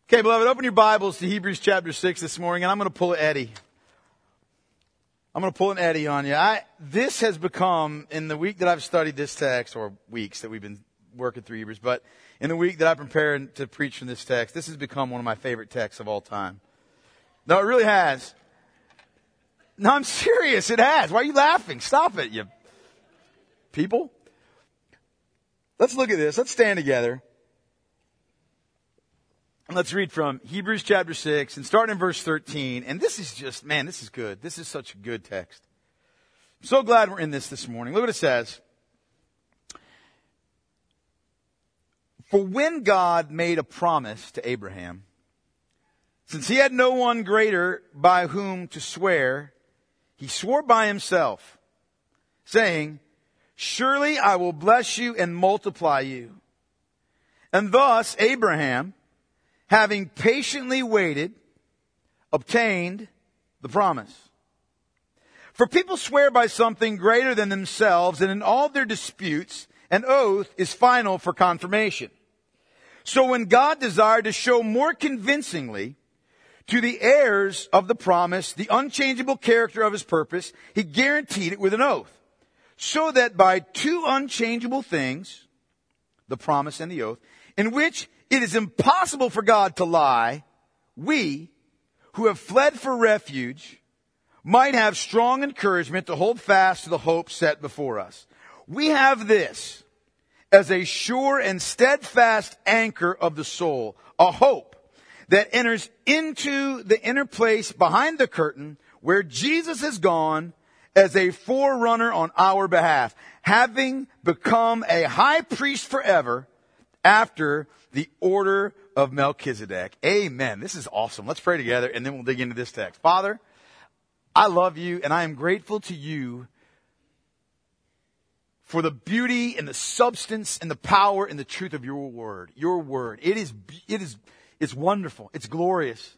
Okay, beloved, open your Bibles to Hebrews chapter 6 this morning, and I'm going to pull an Eddie. I'm going to pull an Eddie on you. This has become, in the week that I've studied this text, or weeks that we've been working through Hebrews, but in the week that I prepared to preach from this text, this has become one of my favorite texts of all time. No, it really has. No, I'm serious. It has. Why are you laughing? Stop it, you people. Let's look at this. Let's stand together. And let's read from Hebrews chapter 6 and starting in verse 13. And this is just, man, this is good. This is such a good text. I'm so glad we're in this morning. Look what it says. For when God made a promise to Abraham, since he had no one greater by whom to swear, he swore by himself, saying, surely I will bless you and multiply you. And thus Abraham, having patiently waited, obtained the promise. For people swear by something greater than themselves, and in all their disputes, an oath is final for confirmation. So when God desired to show more convincingly to the heirs of the promise the unchangeable character of his purpose, he guaranteed it with an oath, so that by two unchangeable things, the promise and the oath, in which it is impossible for God to lie, we, who have fled for refuge, might have strong encouragement to hold fast to the hope set before us. We have this as a sure and steadfast anchor of the soul, a hope that enters into the inner place behind the curtain where Jesus has gone as a forerunner on our behalf, having become a high priest forever after the order of Melchizedek. Amen. This is awesome. Let's pray together and then we'll dig into this text. Father, I love you and I am grateful to you for the beauty and the substance and the power and the truth of your word. Your word. It's wonderful. It's glorious.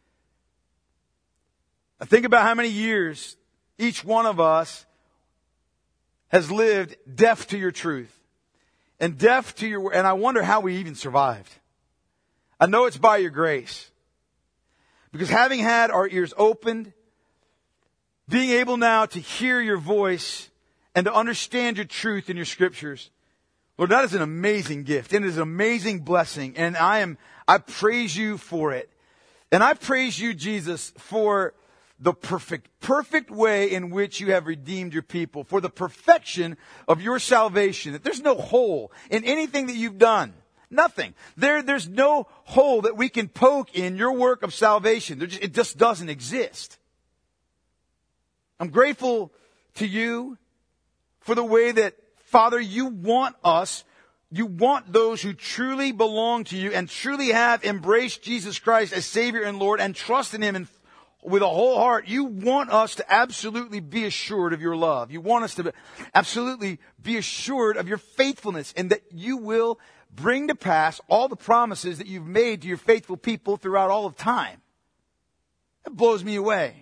I think about how many years each one of us has lived deaf to your truth. And deaf to your word. And I wonder how we even survived. I know it's by your grace. Because having had our ears opened, being able now to hear your voice and to understand your truth in your scriptures, Lord, that is an amazing gift. And it is an amazing blessing. And I praise you for it. And I praise you, Jesus, for the perfect way in which you have redeemed your people, for the perfection of your salvation, that there's no hole in anything that you've done. Nothing. There's no hole that we can poke in your work of salvation. It just doesn't exist. I'm grateful to you for the way that, Father, you want those who truly belong to you and truly have embraced Jesus Christ as Savior and Lord and trust in Him with a whole heart. You want us to absolutely be assured of your love. You want us to absolutely be assured of your faithfulness and that you will bring to pass all the promises that you've made to your faithful people throughout all of time. That blows me away.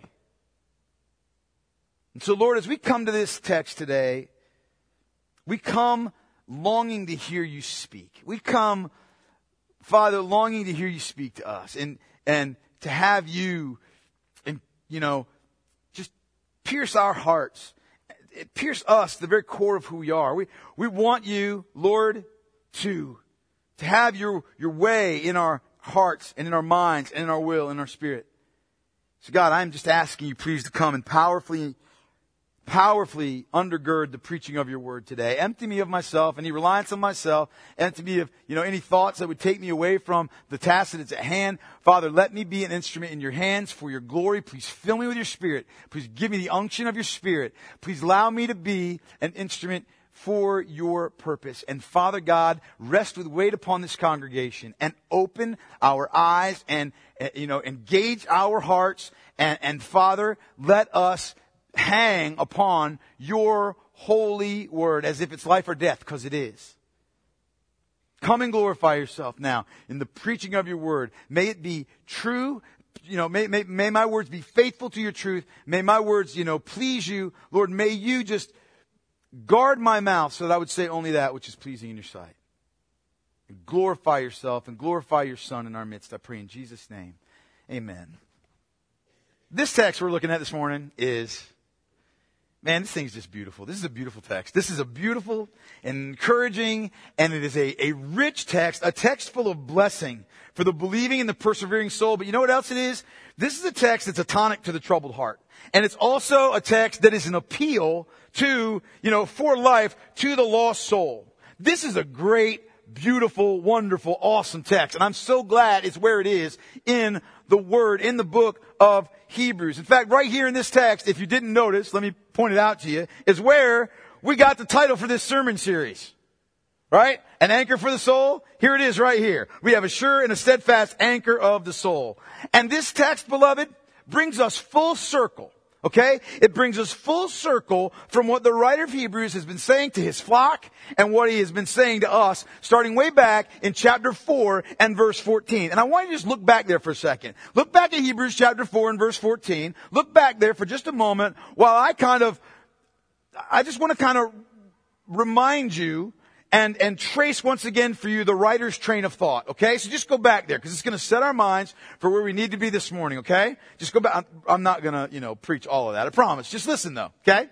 And so, Lord, as we come to this text today, we come longing to hear you speak. We come, Father, longing to hear you speak to us and to have you, just pierce our hearts. Pierce us, the very core of who we are. We want you, Lord, to have your way in our hearts and in our minds and in our will and our spirit. So God, I'm just asking you please to come and powerfully undergird the preaching of your word today. Empty me of myself, any reliance on myself. Empty me of, any thoughts that would take me away from the task that is at hand. Father, let me be an instrument in your hands for your glory. Please fill me with your spirit. Please give me the unction of your spirit. Please allow me to be an instrument for your purpose. And Father God, rest with weight upon this congregation and open our eyes and, engage our hearts. And Father, let us hang upon your holy word as if it's life or death, because it is. Come and glorify yourself now in the preaching of your word. May it be true. May my words be faithful to your truth. May my words, please you. Lord, may you just guard my mouth so that I would say only that which is pleasing in your sight. glorify yourself and glorify your Son in our midst. I pray in Jesus' name. Amen. This text we're looking at this morning is, man, this thing's just beautiful. This is a beautiful text. This is a beautiful and encouraging, and it is a rich text, a text full of blessing for the believing and the persevering soul. But you know what else it is? This is a text that's a tonic to the troubled heart. And it's also a text that is an appeal to, for life, to the lost soul. This is a great, beautiful, wonderful, awesome text. And I'm so glad it's where it is in the Word, in the book of Hebrews. In fact, right here in this text, if you didn't notice, let me point it out to you, is where we got the title for this sermon series. Right? An anchor for the soul. Here it is right here. We have a sure and a steadfast anchor of the soul. And this text, beloved, brings us full circle. Okay? It brings us full circle from what the writer of Hebrews has been saying to his flock and what he has been saying to us, starting way back in chapter 4 and verse 14. And I want you to just look back there for a second. Look back at Hebrews chapter 4 and verse 14. Look back there for just a moment while I just want to kind of remind you and trace once again for you the writer's train of thought, okay? So just go back there because it's going to set our minds for where we need to be this morning, okay? Just go back. I'm not going to, preach all of that. I promise. Just listen though, okay?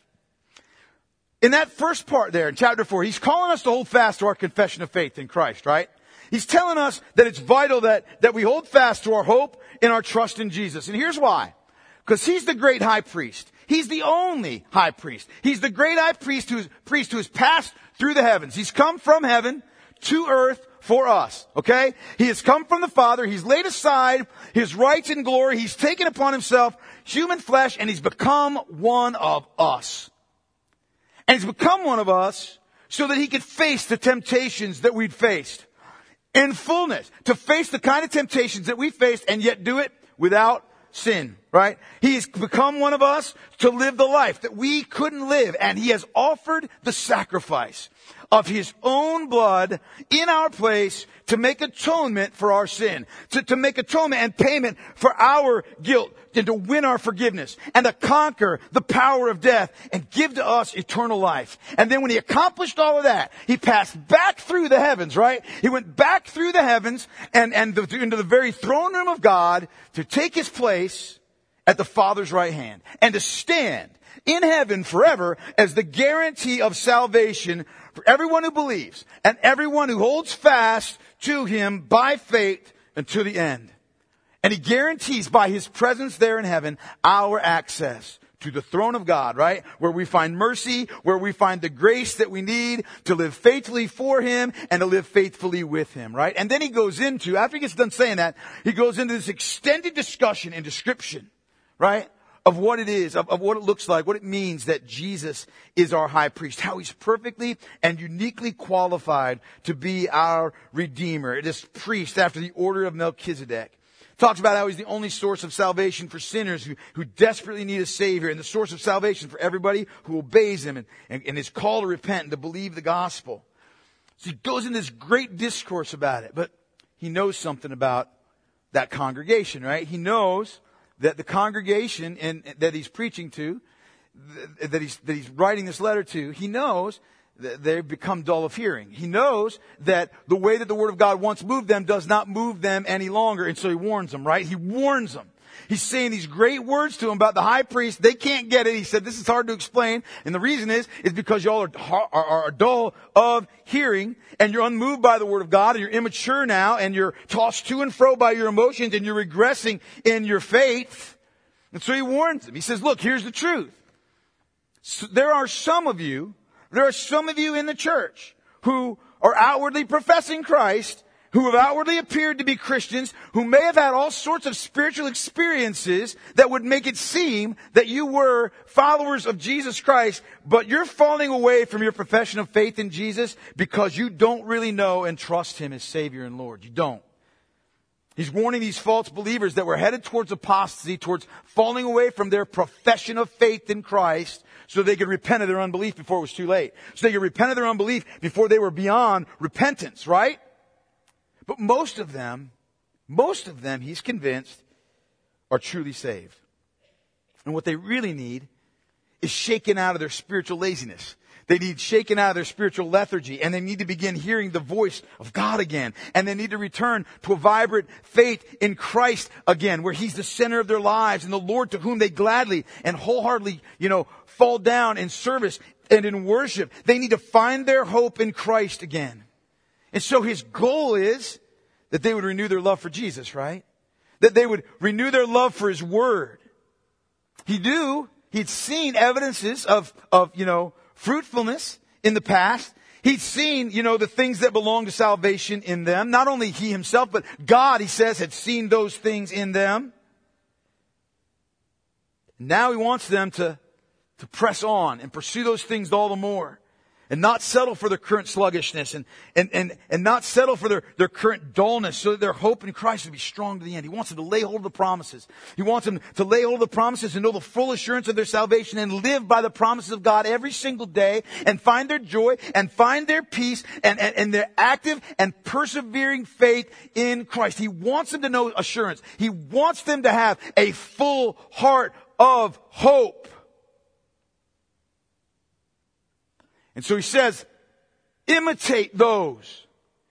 In that first part there in chapter 4, he's calling us to hold fast to our confession of faith in Christ, right? He's telling us that it's vital that we hold fast to our hope and our trust in Jesus. And here's why. Because he's the great high priest. He's the only high priest. He's the great high priest who has passed through the heavens. He's come from heaven to earth for us. Okay? He has come from the Father. He's laid aside his rights and glory. He's taken upon himself human flesh and he's become one of us. And he's become one of us so that he could face the temptations that we'd faced in fullness. To face the kind of temptations that we faced and yet do it without sin, right? He's become one of us to live the life that we couldn't live. And he has offered the sacrifice of his own blood in our place to make atonement for our sin, to make atonement and payment for our guilt, and to win our forgiveness, and to conquer the power of death and give to us eternal life. And then when he accomplished all of that, he passed back through the heavens, right? He went back through the heavens and into the very throne room of God to take his place at the Father's right hand and to stand in heaven forever as the guarantee of salvation for everyone who believes and everyone who holds fast to him by faith until the end. And he guarantees by his presence there in heaven our access to the throne of God, right? Where we find mercy, where we find the grace that we need to live faithfully for him and to live faithfully with him, right? And then he goes into, after he gets done saying that, he goes into this extended discussion and description, right? Of what it is, of what it looks like, what it means that Jesus is our high priest, how he's perfectly and uniquely qualified to be our Redeemer, this priest after the order of Melchizedek. Talks about how he's the only source of salvation for sinners who desperately need a Savior, and the source of salvation for everybody who obeys him and is called to repent and to believe the gospel. So he goes into this great discourse about it, but he knows something about that congregation, right? He knows that the congregation that he's preaching to, that he's writing this letter to, he knows that they've become dull of hearing. He knows that the way that the Word of God once moved them does not move them any longer. And so he warns them, right? He warns them. He's saying these great words to them about the high priest. They can't get it. He said, this is hard to explain. And the reason is because y'all are dull of hearing and you're unmoved by the Word of God and you're immature now and you're tossed to and fro by your emotions and you're regressing in your faith. And so he warns them. He says, look, here's the truth. So there are some of you in the church who are outwardly professing Christ, who have outwardly appeared to be Christians, who may have had all sorts of spiritual experiences that would make it seem that you were followers of Jesus Christ, but you're falling away from your profession of faith in Jesus because you don't really know and trust him as Savior and Lord. You don't. He's warning these false believers that were headed towards apostasy, towards falling away from their profession of faith in Christ, so they could repent of their unbelief before it was too late. So they could repent of their unbelief before they were beyond repentance, right? But most of them, he's convinced, are truly saved. And what they really need is shaken out of their spiritual laziness. They need shaken out of their spiritual lethargy, and they need to begin hearing the voice of God again. And they need to return to a vibrant faith in Christ again, where He's the center of their lives and the Lord to whom they gladly and wholeheartedly, fall down in service and in worship. They need to find their hope in Christ again. And so His goal is that they would renew their love for Jesus, right? That they would renew their love for His Word. He'd seen evidences of fruitfulness in the past. He'd seen, the things that belong to salvation in them. Not only he himself, but God, he says, had seen those things in them. Now he wants them to press on and pursue those things all the more. And not settle for their current sluggishness and not settle for their current dullness, so that their hope in Christ would be strong to the end. He wants them to lay hold of the promises. He wants them to lay hold of the promises and know the full assurance of their salvation and live by the promises of God every single day and find their joy and find their peace and their active and persevering faith in Christ. He wants them to know assurance. He wants them to have a full heart of hope. And so he says, imitate those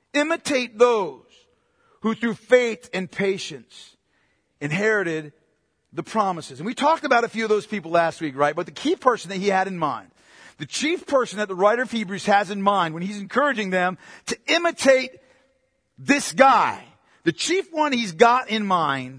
who through faith and patience inherited the promises. And we talked about a few of those people last week, right? But the key person that he had in mind, the chief person that the writer of Hebrews has in mind when he's encouraging them to imitate this guy, the chief one he's got in mind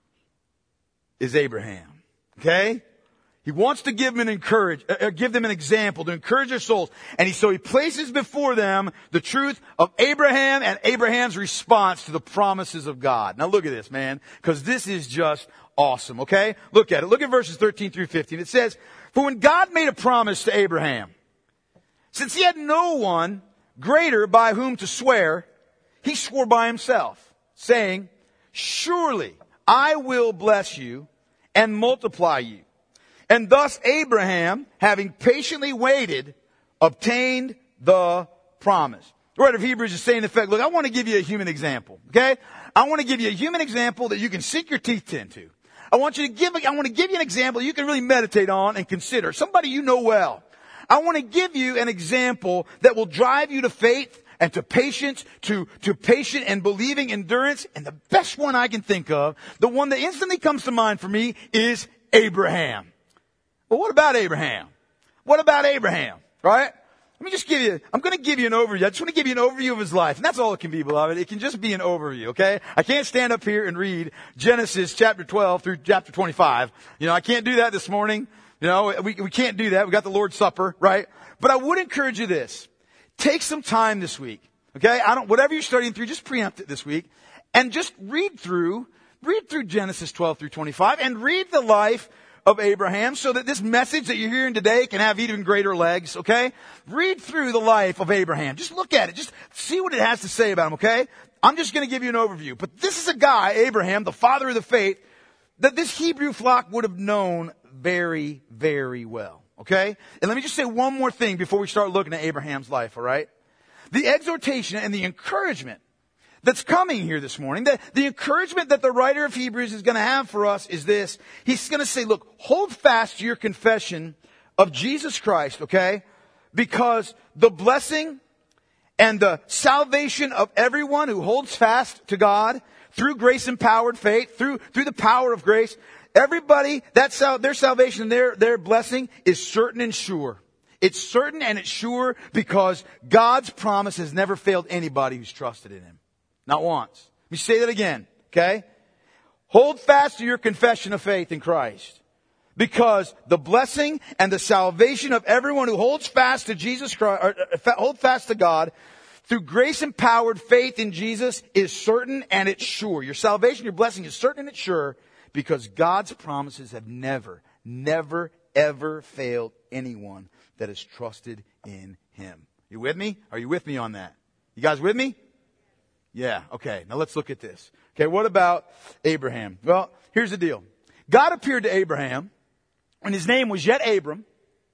is Abraham. Okay? He wants to give them an example to encourage their souls. And so he places before them the truth of Abraham and Abraham's response to the promises of God. Now look at this, man, because this is just awesome, okay? Look at it. Look at verses 13 through 15. It says, "For when God made a promise to Abraham, since he had no one greater by whom to swear, he swore by himself, saying, 'Surely I will bless you and multiply you.' And thus Abraham, having patiently waited, obtained the promise." The writer of Hebrews is saying, in effect, look, I want to give you a human example, okay? I want to give you a human example that you can sink your teeth into. I want to give you an example you can really meditate on and consider. Somebody you know well. I want to give you an example that will drive you to faith and to patience, to patient and believing endurance. And the best one I can think of, the one that instantly comes to mind for me, is Abraham. Well, what about Abraham? Right? I'm going to give you an overview. I just want to give you an overview of his life. And that's all it can be, beloved. It can just be an overview, okay? I can't stand up here and read Genesis chapter 12 through chapter 25. I can't do that this morning. We can't do that. We got the Lord's Supper, right? But I would encourage you this. Take some time this week, okay? Whatever you're studying through, just preempt it this week. And just read through Genesis 12 through 25 and read the life of Abraham, so that this message that you're hearing today can have even greater legs, okay? Read through the life of Abraham. Just look at it. Just see what it has to say about him, okay? I'm just going to give you an overview. But this is a guy, Abraham, the father of the faith, that this Hebrew flock would have known very, very well, okay? And let me just say one more thing before we start looking at Abraham's life, all right? The exhortation and the encouragement that's coming here this morning, the encouragement that the writer of Hebrews is going to have for us is this. He's going to say, look, hold fast to your confession of Jesus Christ, okay? Because the blessing and the salvation of everyone who holds fast to God through grace-empowered faith, through the power of grace, everybody, their salvation, their blessing is certain and sure. It's certain and it's sure because God's promise has never failed anybody who's trusted in Him. Not once. Let me say that again, okay? Hold fast to your confession of faith in Christ. Because the blessing and the salvation of everyone who holds fast to Jesus Christ, hold fast to God, through grace-empowered faith in Jesus is certain and it's sure. Your salvation, your blessing is certain and it's sure because God's promises have never, ever failed anyone that has trusted in Him. You with me? Are you with me on that? You guys with me? Yeah, okay. Now let's look at this. Okay, what about Abraham? Well, here's the deal. God appeared to Abraham when his name was yet Abram,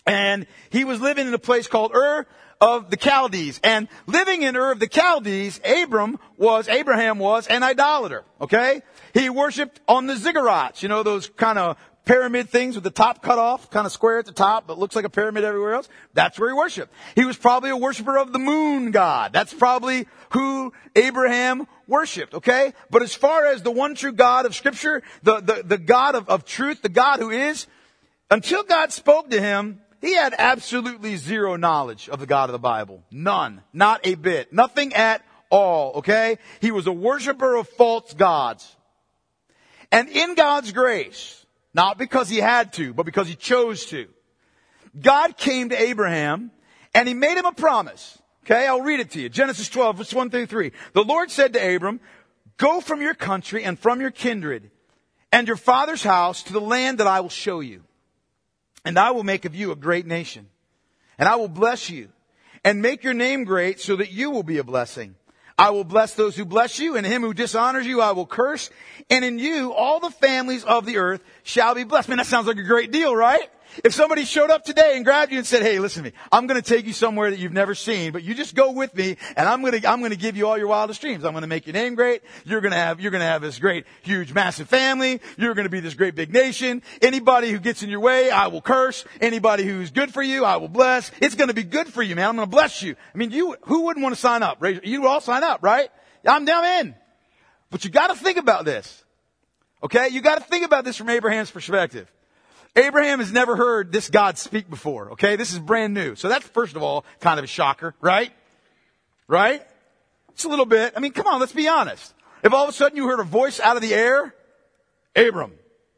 And he was living in a place called Ur of the Chaldees. And living in Ur of the Chaldees, Abraham was an idolater. Okay? He worshipped on the ziggurats. You know, those kind of pyramid things with the top cut off, kind of square at the top, but looks like a pyramid everywhere else. That's where he worshiped. He was probably a worshiper of the moon god. That's probably who Abraham worshipped, okay? But as far as the one true God of Scripture, the God of truth, the God who is, until God spoke to him, he had absolutely zero knowledge of the God of the Bible. None. Not a bit. Nothing at all, okay? He was a worshiper of false gods. And in God's grace, not because he had to, but because he chose to, God came to Abraham and he made him a promise. Okay, I'll read it to you. Genesis 12, verse 1 through 3. The Lord said to Abram, go from your country and from your kindred and your father's house to the land that I will show you. And I will make of you a great nation. And I will bless you and make your name great so that you will be a blessing. I will bless those who bless you, and him who dishonors you I will curse. And in you all the families of the earth shall be blessed. Man, that sounds like a great deal, right? If somebody showed up today and grabbed you and said, hey, listen to me, I'm going to take you somewhere that you've never seen, but you just go with me, and I'm going to give you all your wildest dreams. I'm going to make your name great. You're going to have this great, huge, massive family. You're going to be this great big nation. Anybody who gets in your way, I will curse. Anybody who's good for you, I will bless. It's going to be good for you, man. I'm going to bless you. I mean, who wouldn't want to sign up? You would all sign up, right? I'm in. But you got to think about this. Okay? You got to think about this from Abraham's perspective. Abraham has never heard this God speak before, okay? This is brand new. So that's, first of all, kind of a shocker, right? Right? It's a little bit. I mean, come on, let's be honest. If all of a sudden you heard a voice out of the air, Abram.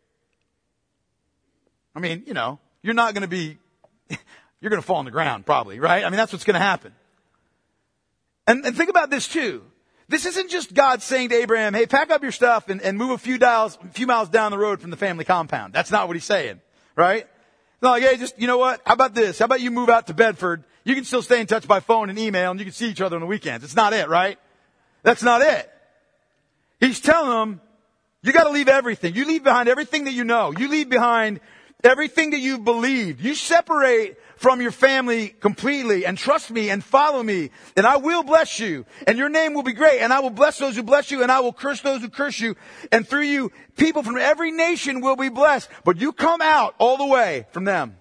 I mean, you know, you're not going to be, you're going to fall on the ground probably, right? I mean, that's what's going to happen. And think about this too. This isn't just God saying to Abraham, hey, pack up your stuff and move a few miles down the road from the family compound. That's not what he's saying, right? It's not like, hey, just, you know what? How about this? How about you move out to Bedford? You can still stay in touch by phone and email, and you can see each other on the weekends. It's not it, right? That's not it. He's telling them, you got to leave everything. You leave behind everything that you know. You leave behind everything that you've believed. You separate from your family completely and trust me and follow me, and I will bless you, and your name will be great, and I will bless those who bless you, and I will curse those who curse you, and through you, people from every nation will be blessed, but you come out all the way from them.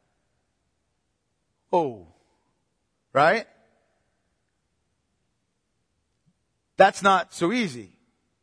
Oh, right? That's not so easy.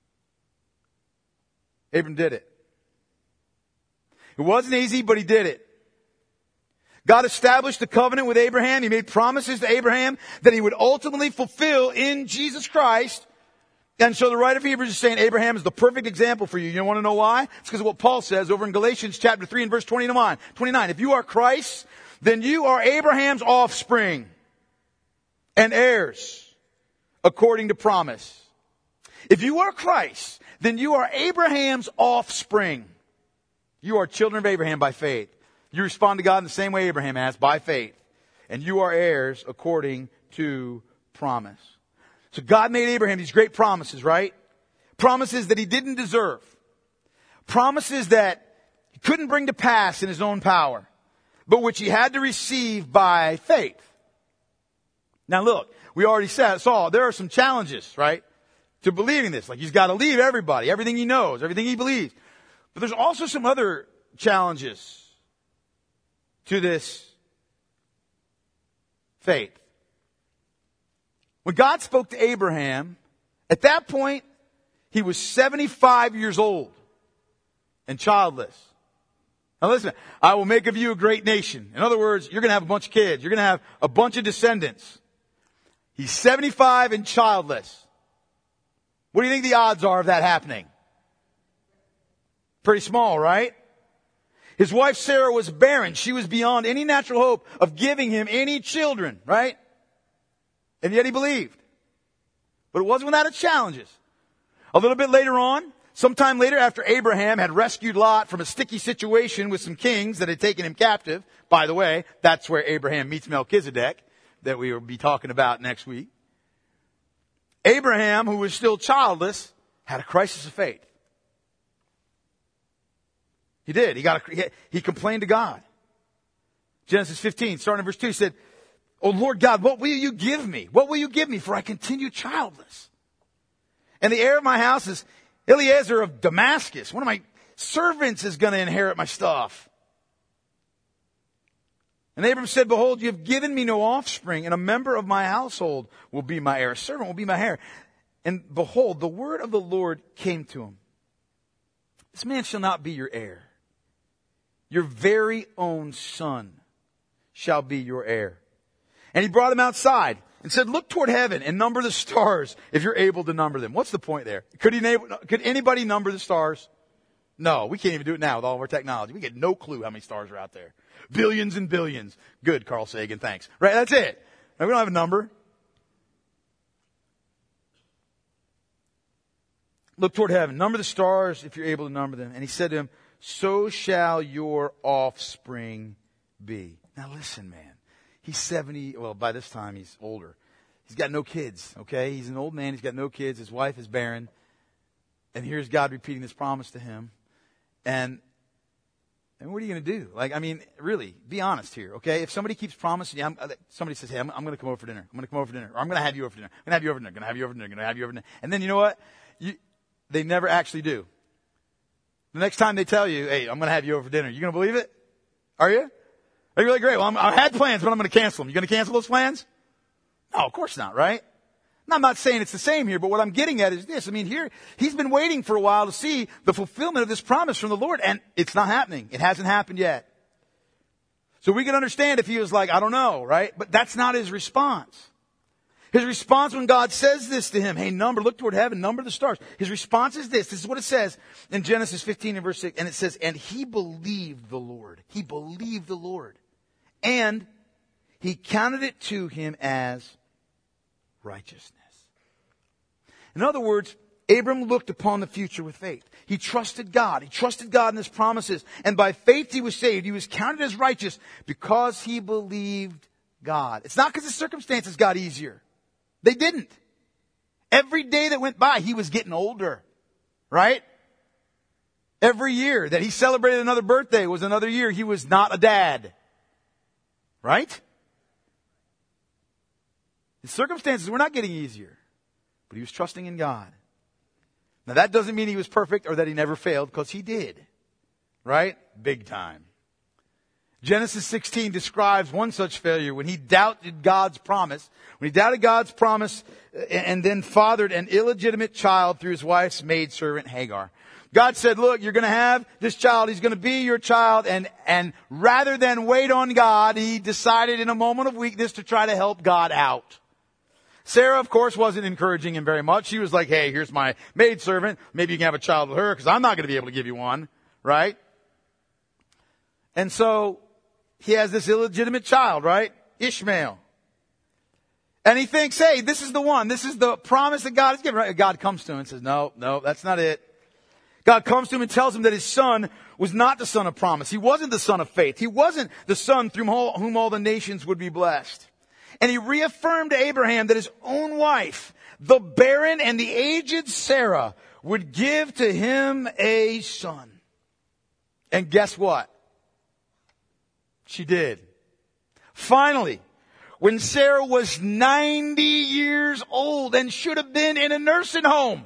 Abram did it. It wasn't easy, but he did it. God established the covenant with Abraham. He made promises to Abraham that he would ultimately fulfill in Jesus Christ. And so the writer of Hebrews is saying Abraham is the perfect example for you. You want to know why? It's because of what Paul says over in Galatians chapter 3 and verse 29. If you are Christ, then you are Abraham's offspring and heirs according to promise. If you are Christ, then you are Abraham's offspring. You are children of Abraham by faith. You respond to God in the same way Abraham has, by faith. And you are heirs according to promise. So God made Abraham these great promises, right? Promises that he didn't deserve. Promises that he couldn't bring to pass in his own power, but which he had to receive by faith. Now look, we already saw there are some challenges, right, to believing this. Like he's got to leave everybody, everything he knows, everything he believes. But there's also some other challenges to this faith. When God spoke to Abraham, at that point, he was 75 years old and childless. Now listen, I will make of you a great nation. In other words, you're going to have a bunch of kids. You're going to have a bunch of descendants. He's 75 and childless. What do you think the odds are of that happening? Pretty small, right? His wife Sarah was barren. She was beyond any natural hope of giving him any children, right? And yet he believed. But it wasn't without its challenges. A little bit later on, sometime later after Abraham had rescued Lot from a sticky situation with some kings that had taken him captive. By the way, that's where Abraham meets Melchizedek that we will be talking about next week. Abraham, who was still childless, had a crisis of faith. He did. He complained to God. Genesis 15, starting in verse 2, he said, "O Lord God, what will you give me? What will you give me? For I continue childless. And the heir of my house is Eliezer of Damascus. One of my servants is going to inherit my stuff." And Abram said, "Behold, you have given me no offspring, and a member of my household will be my heir. A servant will be my heir." And behold, the word of the Lord came to him. "This man shall not be your heir. Your very own son shall be your heir." And he brought him outside and said, "Look toward heaven and number the stars if you're able to number them." What's the point there? Could anybody number the stars? No, we can't even do it now with all of our technology. We get no clue how many stars are out there. Billions and billions. Good, Carl Sagan, thanks. Right, that's it. Now, we don't have a number. "Look toward heaven, number the stars if you're able to number them." And he said to him, "So shall your offspring be." Now listen, man. He's 70. Well, by this time he's older. He's got no kids, okay? He's an old man. He's got no kids. His wife is barren. And here's God repeating this promise to him. And what are you going to do? Like, I mean, really, be honest here, okay? If somebody keeps promising you, somebody says, "Hey, I'm going to come over for dinner. I'm going to come over for dinner. Or I'm going to have you over for dinner. I'm going to have you over for dinner. I'm going to have you over for dinner. I'm going to have you over for dinner." And then you know what? They never actually do. The next time they tell you, "Hey, I'm going to have you over for dinner," you going to believe it? Are you? Are you like, "Great, well, I had plans, but I'm going to cancel them." You going to cancel those plans? No, of course not, right? Now, I'm not saying it's the same here, but what I'm getting at is this. I mean, here, he's been waiting for a while to see the fulfillment of this promise from the Lord, and it's not happening. It hasn't happened yet. So we can understand if he was like, "I don't know," right? But that's not his response. His response when God says this to him, "Hey, look toward heaven, number the stars." His response is this. This is what it says in Genesis 15 and verse 6. And it says, "And he believed the Lord." He believed the Lord. "And he counted it to him as righteousness." In other words, Abram looked upon the future with faith. He trusted God. He trusted God in his promises. And by faith he was saved. He was counted as righteous because he believed God. It's not because his circumstances got easier. They didn't. Every day that went by, he was getting older. Right? Every year that he celebrated another birthday was another year he was not a dad. Right? His circumstances were not getting easier. But he was trusting in God. Now that doesn't mean he was perfect or that he never failed, because he did. Right? Big time. Genesis 16 describes one such failure when he doubted God's promise. When he doubted God's promise and then fathered an illegitimate child through his wife's maidservant Hagar. God said, "Look, you're going to have this child. He's going to be your child." And rather than wait on God, he decided in a moment of weakness to try to help God out. Sarah, of course, wasn't encouraging him very much. She was like, "Hey, here's my maidservant. Maybe you can have a child with her because I'm not going to be able to give you one." Right? And so he has this illegitimate child, right? Ishmael. And he thinks, "Hey, this is the one. This is the promise that God has given." Right? God comes to him and says, No, that's not it. God comes to him and tells him that his son was not the son of promise. He wasn't the son of faith. He wasn't the son through whom all the nations would be blessed. And he reaffirmed to Abraham that his own wife, the barren and the aged Sarah, would give to him a son. And guess what? She did. Finally, when Sarah was 90 years old and should have been in a nursing home.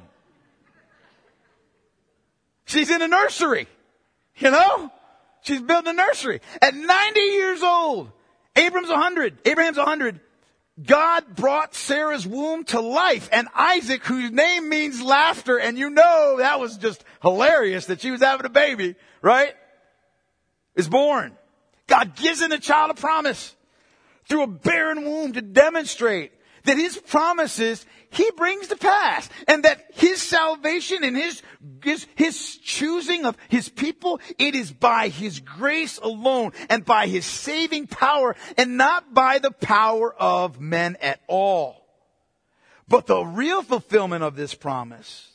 She's in a nursery. You know? She's building a nursery. At 90 years old, Abraham's 100. God brought Sarah's womb to life, and Isaac, whose name means laughter, and you know that was just hilarious that she was having a baby, right? Is born. God gives him a child of promise through a barren womb to demonstrate that his promises he brings to pass, and that his salvation and his choosing of his people, it is by his grace alone and by his saving power and not by the power of men at all. But the real fulfillment of this promise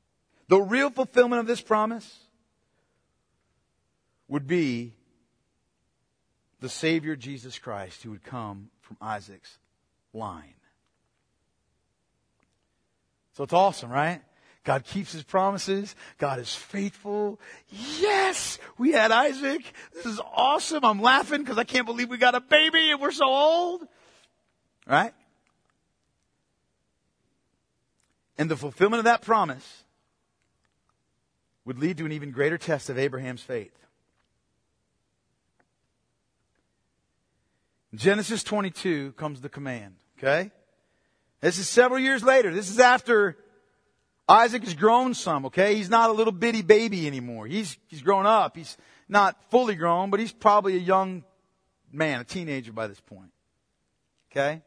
would be the Savior Jesus Christ, who would come from Isaac's line. So it's awesome, right? God keeps his promises. God is faithful. Yes, we had Isaac. This is awesome. I'm laughing because I can't believe we got a baby and we're so old. Right? And the fulfillment of that promise would lead to an even greater test of Abraham's faith. In Genesis 22 comes the command. Okay? This is several years later. This is after Isaac has grown some, okay? He's not a little bitty baby anymore. He's grown up. He's not fully grown, but he's probably a young man, a teenager by this point. Okay?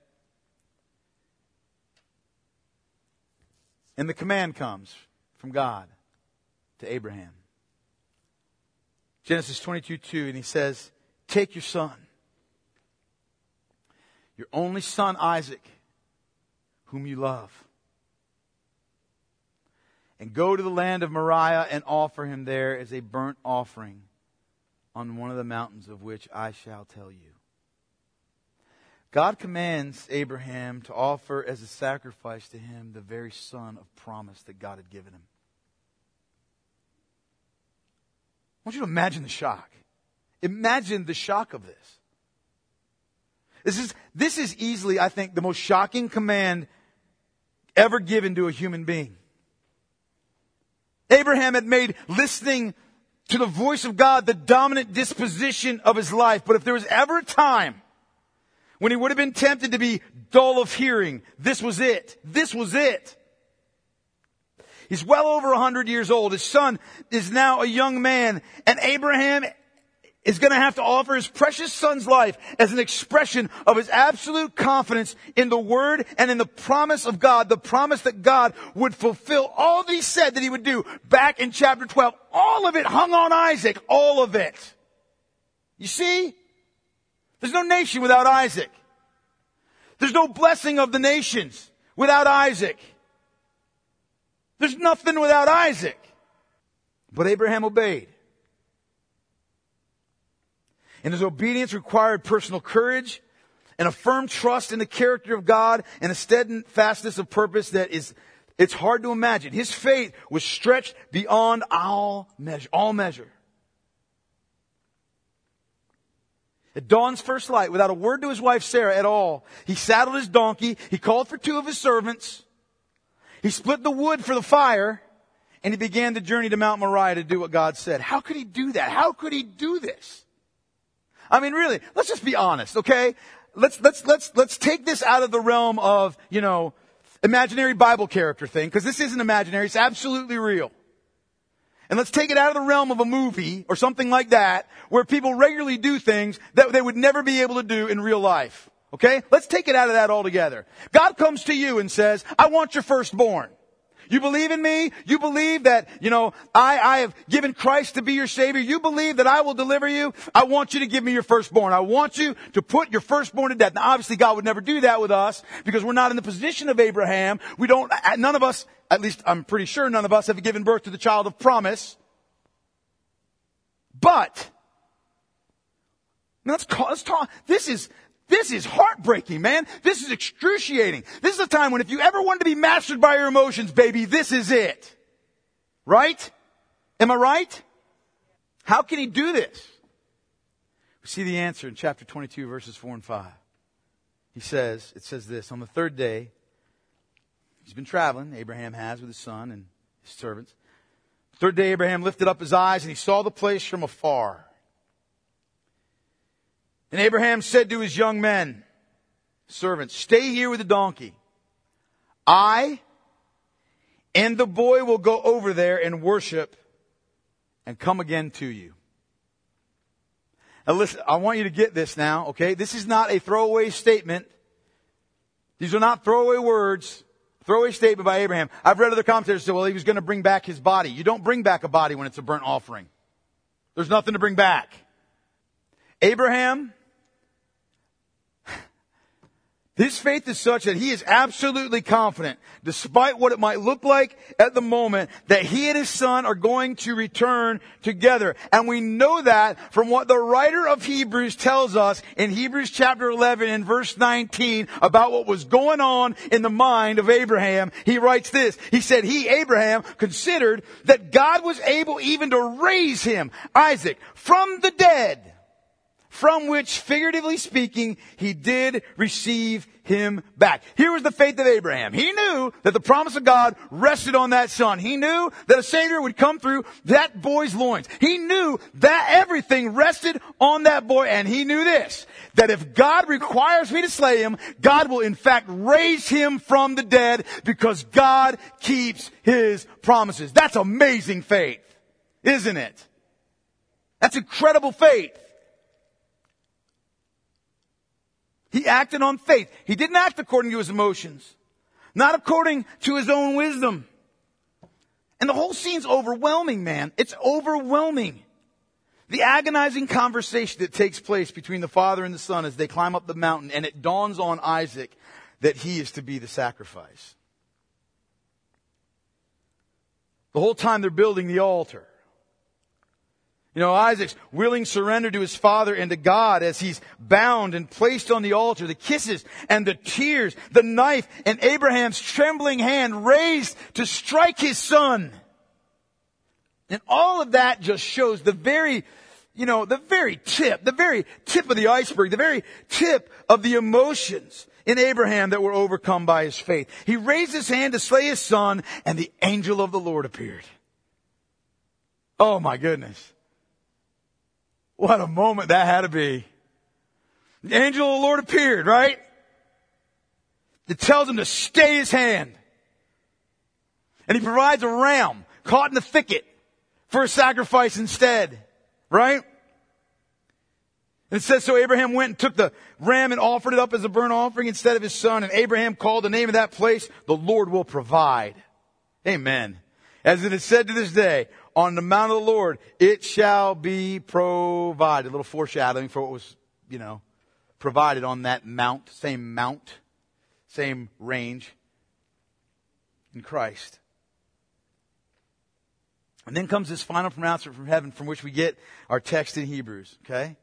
And the command comes from God to Abraham. Genesis 22:2, and he says, take your son, your only son Isaac, whom you love, and go to the land of Moriah and offer him there as a burnt offering on one of the mountains of which I shall tell you. God commands Abraham to offer as a sacrifice to him the very son of promise that God had given him. I want you to imagine the shock. Imagine the shock of this. This is easily, I think, the most shocking command ever given to a human being. Abraham had made listening to the voice of God the dominant disposition of his life. But if there was ever a time when he would have been tempted to be dull of hearing, this was it. This was it. He's well over 100 years old. His son is now a young man. And Abraham is going to have to offer his precious son's life as an expression of his absolute confidence in the word and in the promise of God, the promise that God would fulfill all that he said that he would do back in chapter 12. All of it hung on Isaac. All of it. You see? There's no nation without Isaac. There's no blessing of the nations without Isaac. There's nothing without Isaac. But Abraham obeyed. And his obedience required personal courage and a firm trust in the character of God and a steadfastness of purpose that it's hard to imagine. His faith was stretched beyond all measure. At dawn's first light, without a word to his wife Sarah at all, he saddled his donkey, he called for 2 of his servants, he split the wood for the fire, and he began the journey to Mount Moriah to do what God said. How could he do that? How could he do this? I mean, really, let's just be honest, okay? Let's take this out of the realm of, imaginary Bible character thing, because this isn't imaginary, it's absolutely real. And let's take it out of the realm of a movie or something like that, where people regularly do things that they would never be able to do in real life. Okay? Let's take it out of that altogether. God comes to you and says, I want your firstborn. You believe in me? You believe that, I have given Christ to be your Savior? You believe that I will deliver you? I want you to give me your firstborn. I want you to put your firstborn to death. Now, obviously, God would never do that with us because we're not in the position of Abraham. None of us, at least I'm pretty sure none of us have given birth to the child of promise. But, let's talk, this is heartbreaking, man. This is excruciating. This is a time when if you ever wanted to be mastered by your emotions, baby, this is it. Right? Am I right? How can he do this? We see the answer in chapter 22, verses 4 and 5. It says this, on the third day, he's been traveling, Abraham has with his son and his servants. The third day, Abraham lifted up his eyes and he saw the place from afar. And Abraham said to his young men, servants, stay here with the donkey. I and the boy will go over there and worship and come again to you. Now listen, I want you to get this now, okay? This is not a throwaway statement. These are not throwaway words. Throwaway statement by Abraham. I've read other commentators say, well, he was going to bring back his body. You don't bring back a body when it's a burnt offering. There's nothing to bring back. Abraham His faith is such that he is absolutely confident, despite what it might look like at the moment, that he and his son are going to return together. And we know that from what the writer of Hebrews tells us in Hebrews chapter 11 and verse 19 about what was going on in the mind of Abraham. He writes this. He said, he, Abraham, considered that God was able even to raise him, Isaac, from the dead, from which, figuratively speaking, he did receive him back. Here was the faith of Abraham. He knew that the promise of God rested on that son. He knew that a Savior would come through that boy's loins. He knew that everything rested on that boy, and he knew this, that if God requires me to slay him, God will in fact raise him from the dead, because God keeps his promises. That's amazing faith, isn't it? That's incredible faith. He acted on faith. He didn't act according to his emotions, not according to his own wisdom. And the whole scene's overwhelming, man. It's overwhelming. The agonizing conversation that takes place between the father and the son as they climb up the mountain, and it dawns on Isaac that he is to be the sacrifice. The whole time they're building the altar. You know, Isaac's willing surrender to his father and to God as he's bound and placed on the altar, the kisses and the tears, the knife and Abraham's trembling hand raised to strike his son. And all of that just shows the very tip of the iceberg, the very tip of the emotions in Abraham that were overcome by his faith. He raised his hand to slay his son, and the angel of the Lord appeared. Oh my goodness. What a moment that had to be. The angel of the Lord appeared, right? It tells him to stay his hand. And he provides a ram caught in the thicket for a sacrifice instead, right? And it says, so Abraham went and took the ram and offered it up as a burnt offering instead of his son. And Abraham called the name of that place, the Lord will provide. Amen. As it is said to this day, on the mount of the Lord, it shall be provided. A little foreshadowing for what was, provided on that mount, same range in Christ. And then comes this final pronouncement from heaven from which we get our text in Hebrews, okay?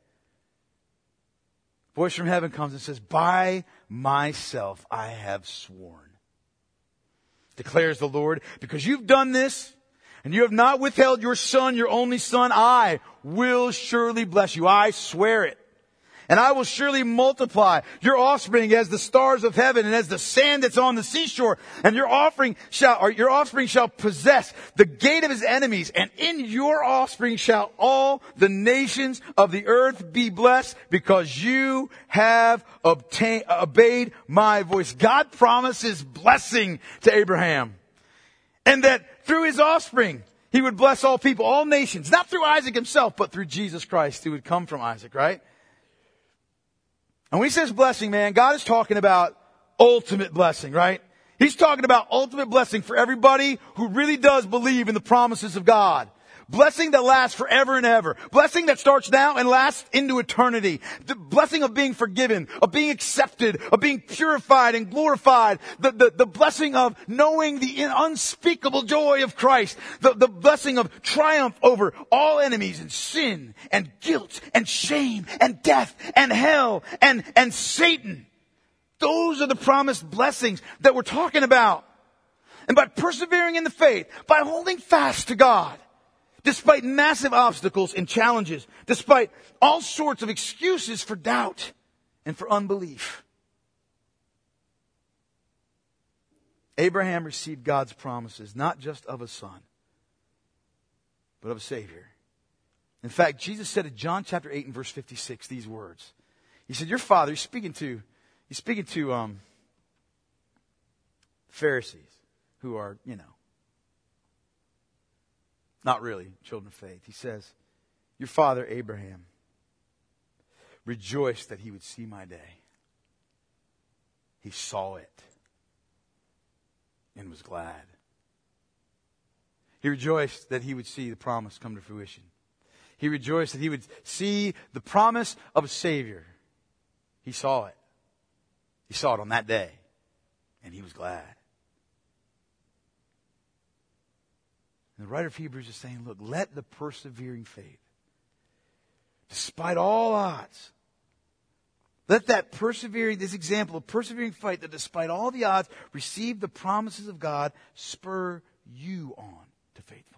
Voice from heaven comes and says, by myself I have sworn, declares the Lord, because you've done this, and you have not withheld your son, your only son, I will surely bless you. I swear it. And I will surely multiply your offspring as the stars of heaven and as the sand that's on the seashore. And your offspring shall possess the gate of his enemies. And in your offspring shall all the nations of the earth be blessed, because you have obeyed my voice. God promises blessing to Abraham. And that through his offspring, he would bless all people, all nations. Not through Isaac himself, but through Jesus Christ, who would come from Isaac, right? And when he says blessing, man, God is talking about ultimate blessing, right? He's talking about ultimate blessing for everybody who really does believe in the promises of God. Blessing that lasts forever and ever. Blessing that starts now and lasts into eternity. The blessing of being forgiven, of being accepted, of being purified and glorified. The blessing of knowing the unspeakable joy of Christ. The blessing of triumph over all enemies and sin and guilt and shame and death and hell and Satan. Those are the promised blessings that we're talking about. And by persevering in the faith, by holding fast to God, despite massive obstacles and challenges, despite all sorts of excuses for doubt and for unbelief, Abraham received God's promises, not just of a son, but of a Savior. In fact, Jesus said in John chapter 8 and verse 56 these words. He said, your father, he's speaking to Pharisees who are, not really children of faith. He says, your father Abraham rejoiced that he would see my day. He saw it and was glad. He rejoiced that he would see the promise come to fruition. He rejoiced that he would see the promise of a Savior. He saw it. He saw it on that day, and he was glad. And the writer of Hebrews is saying, look, let the persevering faith, despite all odds, let that this example of persevering faith that despite all the odds receive the promises of God, spur you on to faithfulness.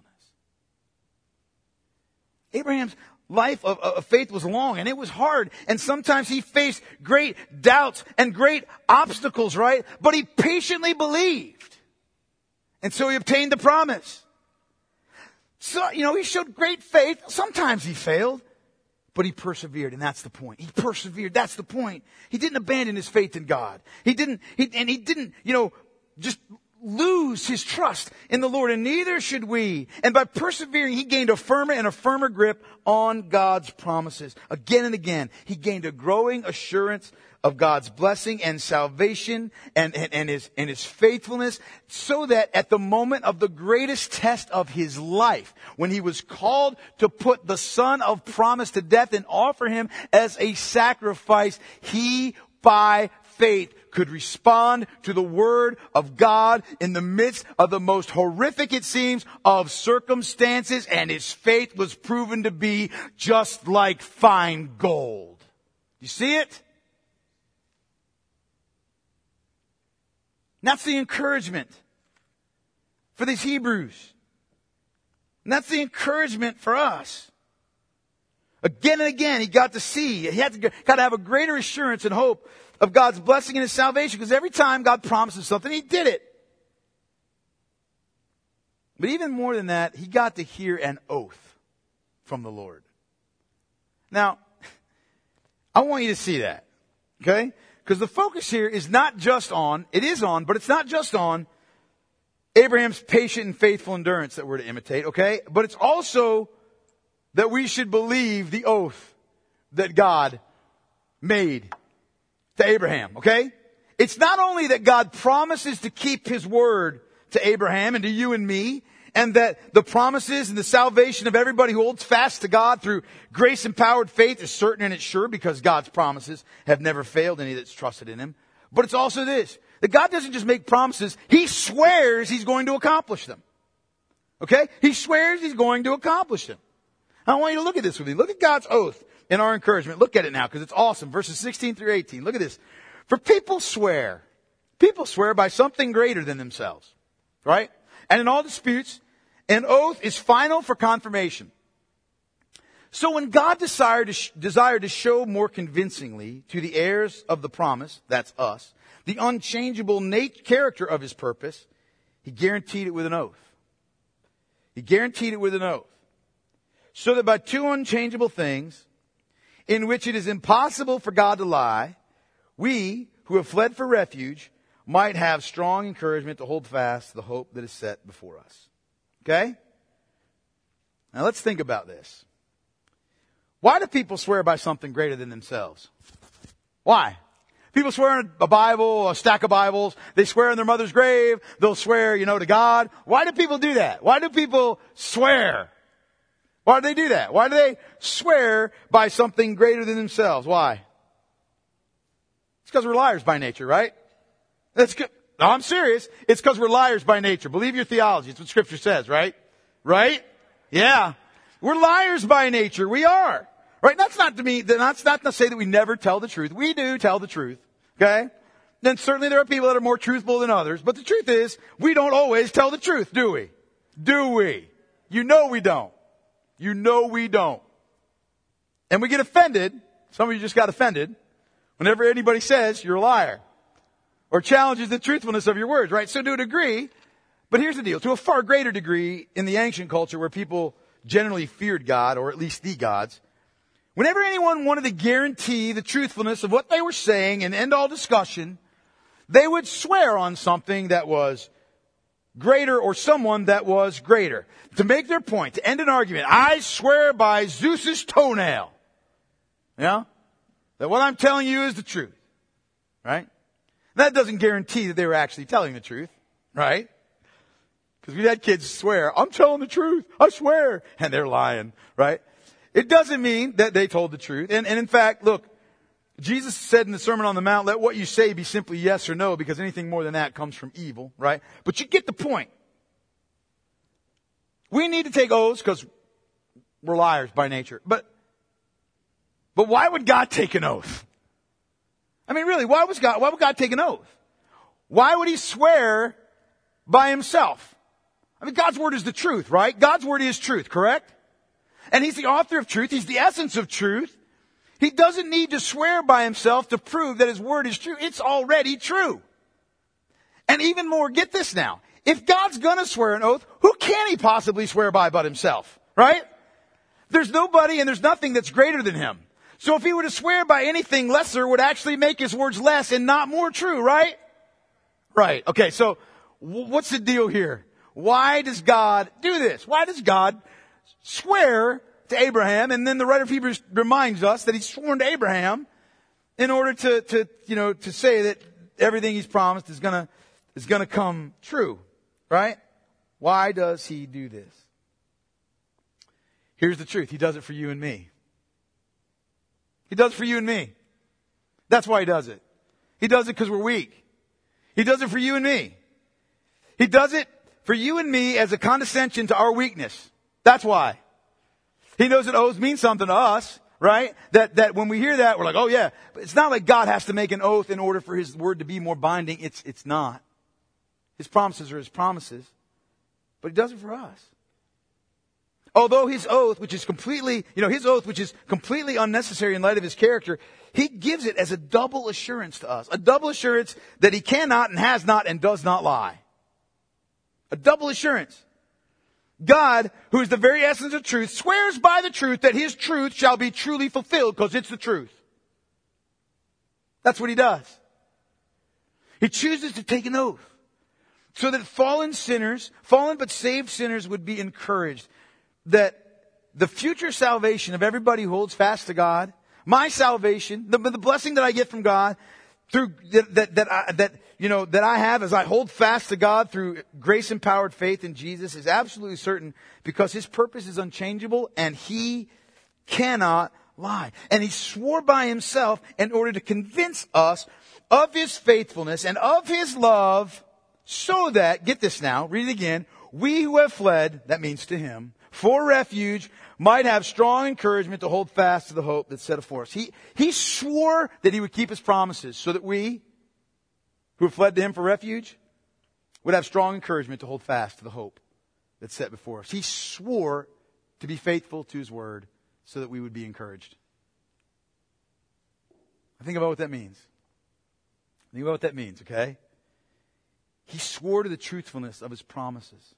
Abraham's life of faith was long and it was hard. And sometimes he faced great doubts and great obstacles, right? But he patiently believed. And so he obtained the promise. So, he showed great faith. Sometimes he failed. But he persevered, and that's the point. He persevered, that's the point. He didn't abandon his faith in God. He didn't, just lose his trust in the Lord, and neither should we. And by persevering, he gained a firmer grip on God's promises. Again and again, he gained a growing assurance of God's blessing and salvation and his faithfulness, so that at the moment of the greatest test of his life, when he was called to put the son of promise to death and offer him as a sacrifice, he, by faith, could respond to the word of God in the midst of the most horrific, it seems, of circumstances, and his faith was proven to be just like fine gold. You see it? And that's the encouragement for these Hebrews. And that's the encouragement for us. Again and again, he got to see, got to have a greater assurance and hope of God's blessing and his salvation, because every time God promises something, he did it. But even more than that, he got to hear an oath from the Lord. Now, I want you to see that, okay? Because the focus here is not just on, but it's not just on Abraham's patient and faithful endurance that we're to imitate, okay? But it's also that we should believe the oath that God made to Abraham, okay? It's not only that God promises to keep his word to Abraham and to you and me, and that the promises and the salvation of everybody who holds fast to God through grace-empowered faith is certain and it's sure, because God's promises have never failed any that's trusted in him. But it's also this, that God doesn't just make promises, he swears he's going to accomplish them. Okay? He swears he's going to accomplish them. I want you to look at this with me. Look at God's oath in our encouragement. Look at it now, because it's awesome. Verses 16 through 18. Look at this. For people swear by something greater than themselves. Right? And in all disputes, an oath is final for confirmation. So when God desired to show more convincingly to the heirs of the promise, that's us, the unchangeable character of his purpose, he guaranteed it with an oath. He guaranteed it with an oath. So that by two unchangeable things, in which it is impossible for God to lie, we who have fled for refuge might have strong encouragement to hold fast the hope that is set before us. Okay? Now let's think about this. Why do people swear by something greater than themselves? Why? People swear on a Bible, a stack of Bibles. They swear on their mother's grave. They'll swear, to God. Why do people do that? Why do people swear? Why do they do that? Why do they swear by something greater than themselves? Why? It's because we're liars by nature, right? That's good. No, I'm serious. It's because we're liars by nature. Believe your theology. It's what Scripture says, right? Right? Yeah. We're liars by nature. We are. Right? That's not to say that we never tell the truth. We do tell the truth. Okay? Then certainly there are people that are more truthful than others. But the truth is, we don't always tell the truth, do we? Do we? You know we don't. You know we don't. And we get offended. Some of you just got offended whenever anybody says you're a liar or challenges the truthfulness of your words, right? So to a degree, but here's the deal. To a far greater degree in the ancient culture where people generally feared God, or at least the gods, whenever anyone wanted to guarantee the truthfulness of what they were saying and end all discussion, they would swear on something that was greater or someone that was greater. To make their point, to end an argument, I swear by Zeus's toenail. Yeah? That what I'm telling you is the truth. Right? That doesn't guarantee that they were actually telling the truth. Right? Because we had kids swear, I'm telling the truth, I swear. And they're lying. Right? It doesn't mean that they told the truth. And in fact, look, Jesus said in the Sermon on the Mount, let what you say be simply yes or no, because anything more than that comes from evil, right? But you get the point. We need to take oaths because we're liars by nature. But why would God take an oath? I mean, really, why would God take an oath? Why would he swear by himself? I mean, God's word is the truth, right? God's word is truth, correct? And he's the author of truth. He's the essence of truth. He doesn't need to swear by himself to prove that his word is true. It's already true. And even more, get this now. If God's gonna swear an oath, who can he possibly swear by but himself? Right? There's nobody and there's nothing that's greater than him. So if he were to swear by anything lesser, would actually make his words less and not more true, right? Right. Okay, so what's the deal here? Why does God do this? Why does God swear to Abraham? And then the writer of Hebrews reminds us that he's sworn to Abraham in order to say that everything he's promised is gonna come true, right? Why does he do this? Here's the truth. He does it for you and me. He does it for you and me. That's why he does it. He does it because we're weak. He does it for you and me. He does it for you and me as a condescension to our weakness. That's why. He knows that oaths mean something to us, right? That when we hear that, we're like, oh yeah. But it's not like God has to make an oath in order for his word to be more binding. It's not. His promises are his promises. But he does it for us. Although his oath, which is completely unnecessary in light of his character, he gives it as a double assurance to us. A double assurance that he cannot and has not and does not lie. A double assurance. God, who is the very essence of truth, swears by the truth that his truth shall be truly fulfilled because it's the truth. That's what he does. He chooses to take an oath so that fallen but saved sinners would be encouraged that the future salvation of everybody who holds fast to God, my salvation, the blessing that I get from God through that I have as I hold fast to God through grace-empowered faith in Jesus is absolutely certain because his purpose is unchangeable and he cannot lie. And he swore by himself in order to convince us of his faithfulness and of his love so that, get this now, read it again, we who have fled, that means to him, for refuge, might have strong encouragement to hold fast to the hope that's set before us. He swore that he would keep his promises so that we, who have fled to him for refuge, would have strong encouragement to hold fast to the hope that's set before us. He swore to be faithful to his word so that we would be encouraged. Think about what that means. Think about what that means, okay? He swore to the truthfulness of his promises.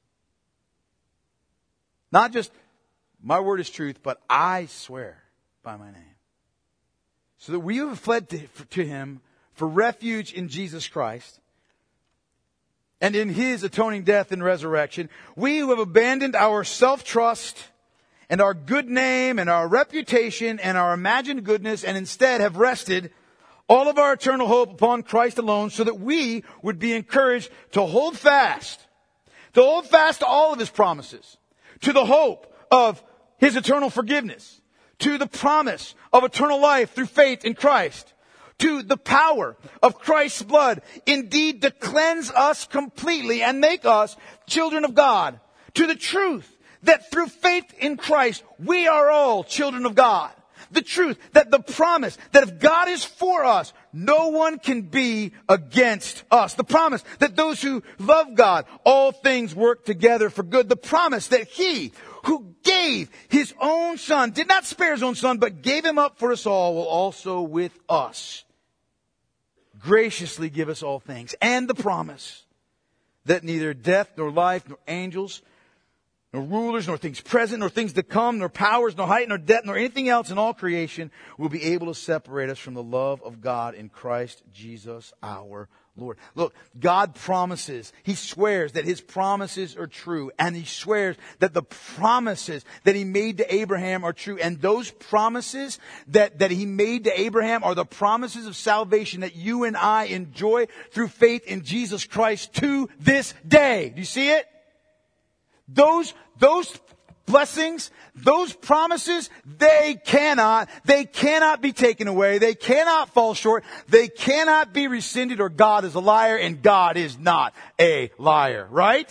Not just, my word is truth, but I swear by my name. So that we who have fled to him for refuge in Jesus Christ and in his atoning death and resurrection, we who have abandoned our self-trust and our good name and our reputation and our imagined goodness and instead have rested all of our eternal hope upon Christ alone so that we would be encouraged to hold fast to all of his promises, to the hope of his eternal forgiveness, to the promise of eternal life through faith in Christ, to the power of Christ's blood, indeed to cleanse us completely and make us children of God, to the truth that through faith in Christ we are all children of God. The truth that the promise that if God is for us, no one can be against us. The promise that those who love God, all things work together for good. The promise that he who gave his own son, did not spare his own son, but gave him up for us all, will also with us graciously give us all things. And the promise that neither death nor life nor angels nor rulers, nor things present, nor things to come, nor powers, nor height, nor depth, nor anything else in all creation will be able to separate us from the love of God in Christ Jesus our Lord. Look, God promises, he swears that his promises are true, and he swears that the promises that he made to Abraham are true, and those promises that he made to Abraham are the promises of salvation that you and I enjoy through faith in Jesus Christ to this day. Do you see it? Those blessings, those promises, they cannot be taken away. They cannot fall short. They cannot be rescinded, or God is a liar, and God is not a liar, right?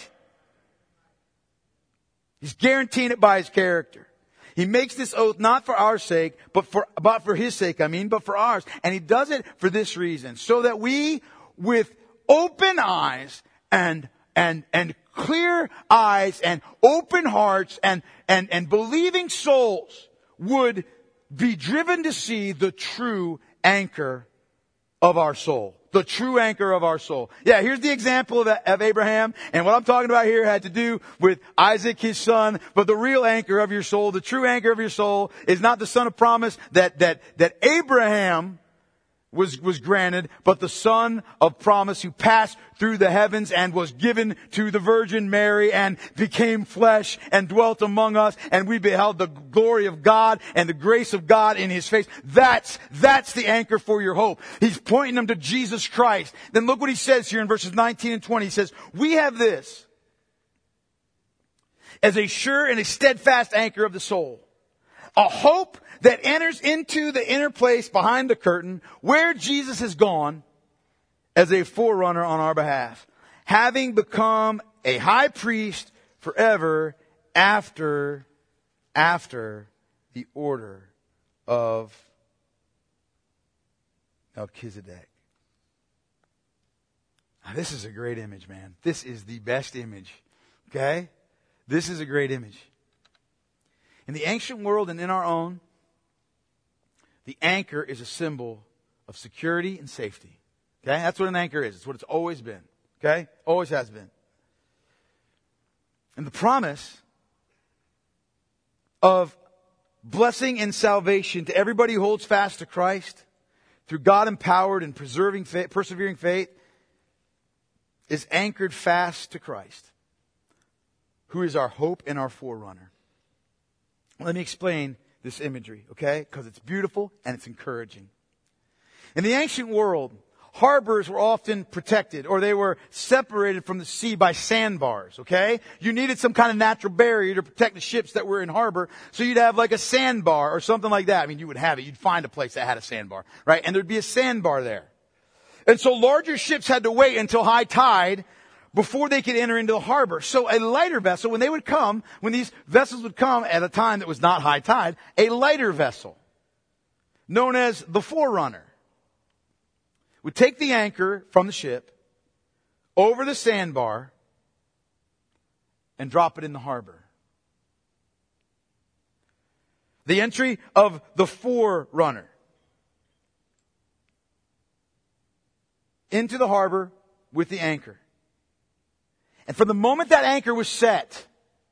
He's guaranteeing it by His character. He makes this oath not for our sake, but for His sake, but for ours. And He does it for this reason, so that we, with open eyes and clear eyes and open hearts and believing souls, would be driven to see the true anchor of our soul. The true anchor of our soul. Yeah, here's the example of Abraham. And what I'm talking about here had to do with Isaac, his son. But the real anchor of your soul, the true anchor of your soul, is not the son of promise that Abraham was granted, but the son of promise who passed through the heavens and was given to the Virgin Mary and became flesh and dwelt among us, and we beheld the glory of God and the grace of God in His face. That's the anchor for your hope. He's pointing them to Jesus Christ. Then look what he says here in verses 19 and 20. He says, we have this as a sure and a steadfast anchor of the soul, a hope that enters into the inner place behind the curtain, where Jesus has gone as a forerunner on our behalf, having become a high priest forever after the order of Melchizedek. Now, this is a great image, man. This is the best image. Okay? This is a great image. In the ancient world and in our own, the anchor is a symbol of security and safety. Okay? That's what an anchor is. It's what it's always been. Okay? Always has been. And the promise of blessing and salvation to everybody who holds fast to Christ through God-empowered and persevering faith is anchored fast to Christ, who is our hope and our forerunner. Let me explain this imagery, okay? Because it's beautiful and it's encouraging. In the ancient world, harbors were often protected, or they were separated from the sea by sandbars, okay? You needed some kind of natural barrier to protect the ships that were in harbor, so you'd have like a sandbar or something like that. I mean, you would have it. You'd find a place that had a sandbar, right? And there'd be a sandbar there. And so larger ships had to wait until high tide before they could enter into the harbor. So a lighter vessel, when these vessels would come at a time that was not high tide, a lighter vessel, known as the forerunner, would take the anchor from the ship over the sandbar and drop it in the harbor. The entry of the forerunner into the harbor with the anchor. And from the moment that anchor was set,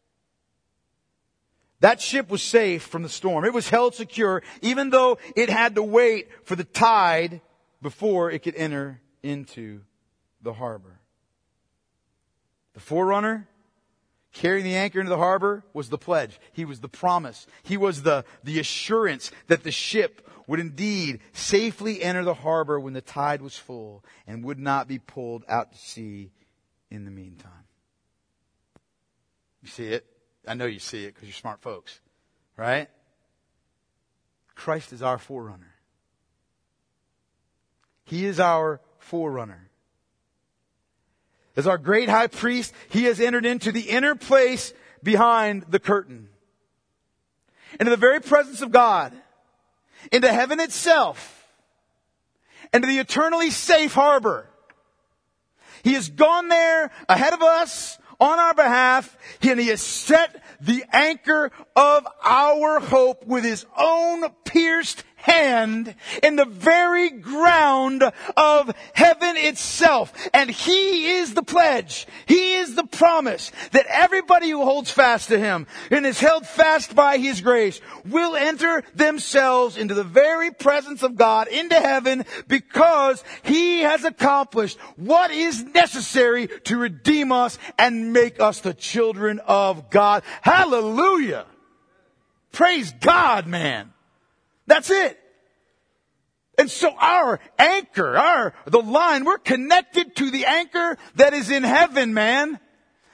that ship was safe from the storm. It was held secure, even though it had to wait for the tide before it could enter into the harbor. The forerunner carrying the anchor into the harbor was the pledge. He was the promise. He was the assurance that the ship would indeed safely enter the harbor when the tide was full and would not be pulled out to sea in the meantime. You see it? I know you see it because you're smart folks, right? Christ is our forerunner. He is our forerunner. As our great high priest, He has entered into the inner place behind the curtain, into the very presence of God, into heaven itself, into the eternally safe harbor. He has gone there ahead of us on our behalf, and He has set the anchor of our hope with His own pierced hand in the very ground of heaven itself. And He is the pledge. He is the promise that everybody who holds fast to Him and is held fast by His grace will enter themselves into the very presence of God, into heaven, because He has accomplished what is necessary to redeem us and make us the children of God. Hallelujah! Praise God, man. That's it. And so our anchor, the line, we're connected to the anchor that is in heaven, man.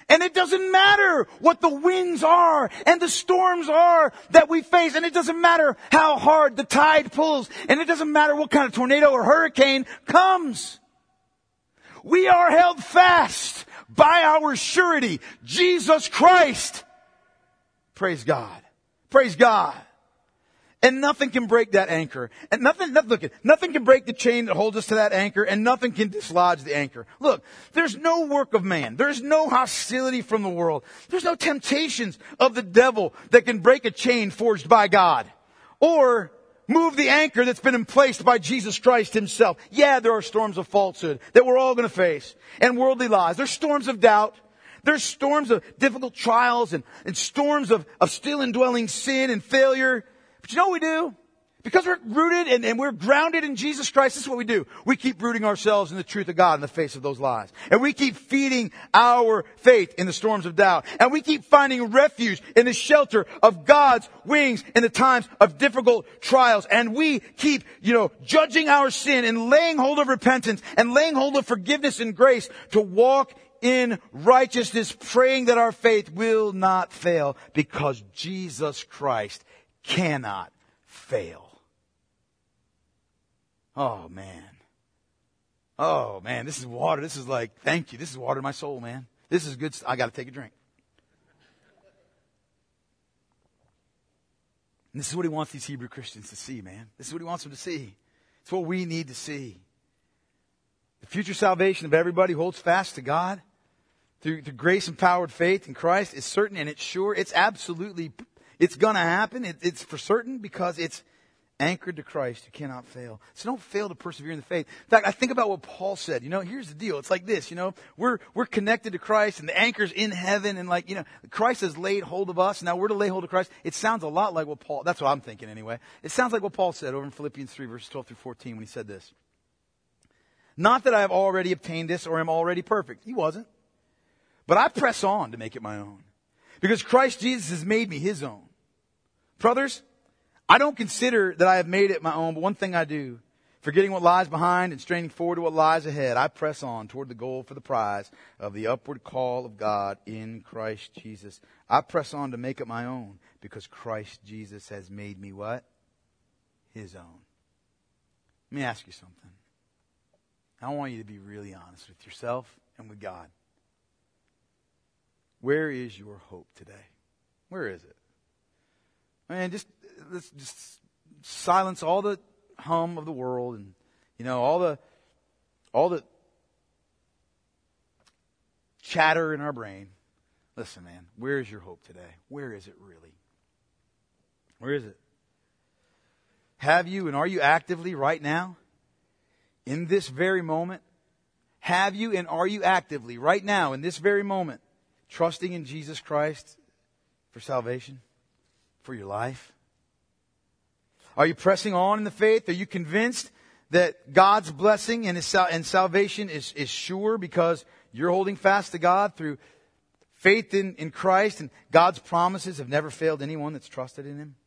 And it doesn't matter what the winds are and the storms are that we face. And it doesn't matter how hard the tide pulls. And it doesn't matter what kind of tornado or hurricane comes. We are held fast by our surety, Jesus Christ. Praise God. Praise God. And nothing can break that anchor. And nothing can break the chain that holds us to that anchor, and nothing can dislodge the anchor. Look, there's no work of man. There's no hostility from the world. There's no temptations of the devil that can break a chain forged by God. Or move the anchor that's been emplaced by Jesus Christ himself. Yeah, there are storms of falsehood that we're all going to face, and worldly lies. There's storms of doubt. There's storms of difficult trials and storms of still indwelling sin and failure. But you know what we do? Because we're rooted and we're grounded in Jesus Christ, this is what we do. We keep rooting ourselves in the truth of God in the face of those lies. And we keep feeding our faith in the storms of doubt. And we keep finding refuge in the shelter of God's wings in the times of difficult trials. And we keep, judging our sin and laying hold of repentance and laying hold of forgiveness and grace to walk in righteousness, praying that our faith will not fail because Jesus Christ cannot fail. Oh man, this is water. This is like, thank you. This is water to my soul, man. This is good. I got to take a drink. And this is what he wants these Hebrew Christians to see, man. This is what he wants them to see. It's what we need to see. The future salvation of everybody who holds fast to God through grace-empowered faith in Christ is certain and it's sure. It's absolutely, it's going to happen. It's for certain because it's anchored to Christ who cannot fail. So don't fail to persevere in the faith. In fact, I think about what Paul said. Here's the deal. It's like this, we're connected to Christ and the anchor's in heaven and Christ has laid hold of us. Now we're to lay hold of Christ. It sounds a lot like what Paul, that's what I'm thinking anyway. It sounds like what Paul said over in Philippians 3 verses 12 through 14 when he said this. Not that I have already obtained this or am already perfect. He wasn't. But I press on to make it my own. Because Christ Jesus has made me his own. Brothers, I don't consider that I have made it my own, but one thing I do, forgetting what lies behind and straining forward to what lies ahead, I press on toward the goal for the prize of the upward call of God in Christ Jesus. I press on to make it my own because Christ Jesus has made me what? His own. Let me ask you something. I want you to be really honest with yourself and with God. Where is your hope today? Where is it? Let's just silence all the hum of the world and all the chatter in our brain. Listen, man, where is your hope today? Where is it really? Where is it? Have you and are you actively right now, in this very moment, have you and are you actively right now, in this very moment, trusting in Jesus Christ for salvation, for your life? Are you pressing on in the faith? Are you convinced that God's blessing and salvation is sure because you're holding fast to God through faith in Christ, and God's promises have never failed anyone that's trusted in Him?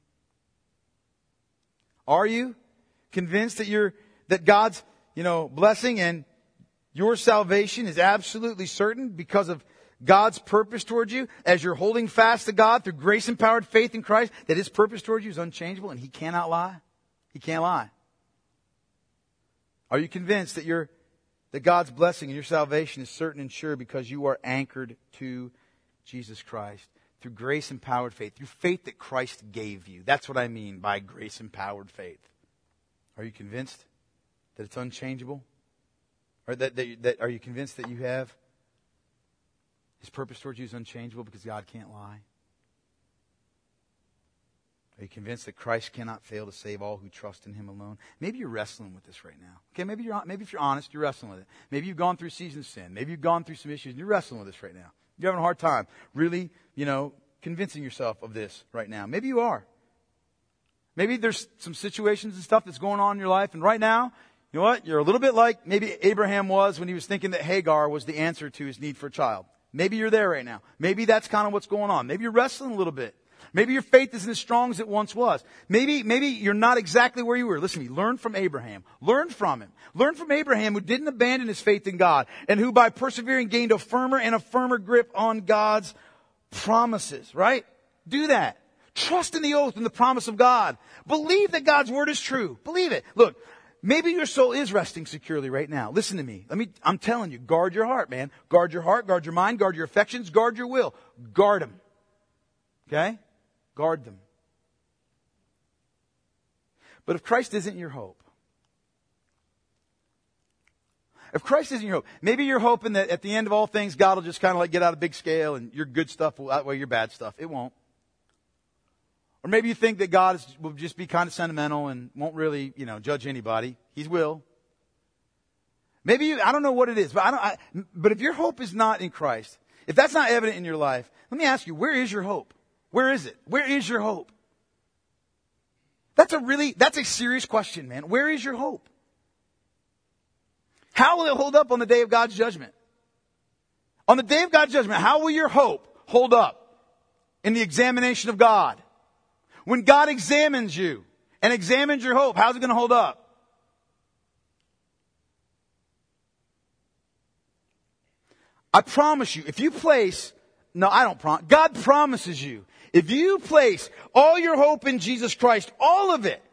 Are you convinced that God's blessing and your salvation is absolutely certain because of God's purpose towards you, as you're holding fast to God through grace-empowered faith in Christ, that His purpose towards you is unchangeable and He cannot lie? He can't lie. Are you convinced that God's blessing and your salvation is certain and sure because you are anchored to Jesus Christ through grace-empowered faith, through faith that Christ gave you? That's what I mean by grace-empowered faith. Are you convinced that it's unchangeable? Or that are you convinced that you have His purpose towards you is unchangeable because God can't lie? Are you convinced that Christ cannot fail to save all who trust in Him alone? Maybe you're wrestling with this right now. Okay, maybe if you're honest, you're wrestling with it. Maybe you've gone through seasons of sin. Maybe you've gone through some issues and you're wrestling with this right now. You're having a hard time really, convincing yourself of this right now. Maybe you are. Maybe there's some situations and stuff that's going on in your life, and right now, you know what? You're a little bit like maybe Abraham was when he was thinking that Hagar was the answer to his need for a child. Maybe you're there right now. Maybe that's kind of what's going on. Maybe you're wrestling a little bit. Maybe your faith isn't as strong as it once was. Maybe you're not exactly where you were. Listen to me. Learn from Abraham. Learn from him. Learn from Abraham, who didn't abandon his faith in God and who by persevering gained a firmer and a firmer grip on God's promises, right? Do that. Trust in the oath and the promise of God. Believe that God's word is true. Believe it. Look, maybe your soul is resting securely right now. Listen to me. I'm telling you, guard your heart, man. Guard your heart, guard your mind, guard your affections, guard your will. Guard them. Okay? Guard them. But if Christ isn't your hope, maybe you're hoping that at the end of all things, God will just kind of like get out a big scale and your good stuff will outweigh your bad stuff. It won't. Or maybe you think that God will just be kind of sentimental and won't really, judge anybody. He will. Maybe I don't know what it is, but if your hope is not in Christ, if that's not evident in your life, let me ask you, where is your hope? Where is it? Where is your hope? That's a serious question, man. Where is your hope? How will it hold up on the day of God's judgment? On the day of God's judgment, how will your hope hold up in the examination of God? When God examines you and examines your hope, how's it going to hold up? I promise you, God promises you, if you place all your hope in Jesus Christ, all of it,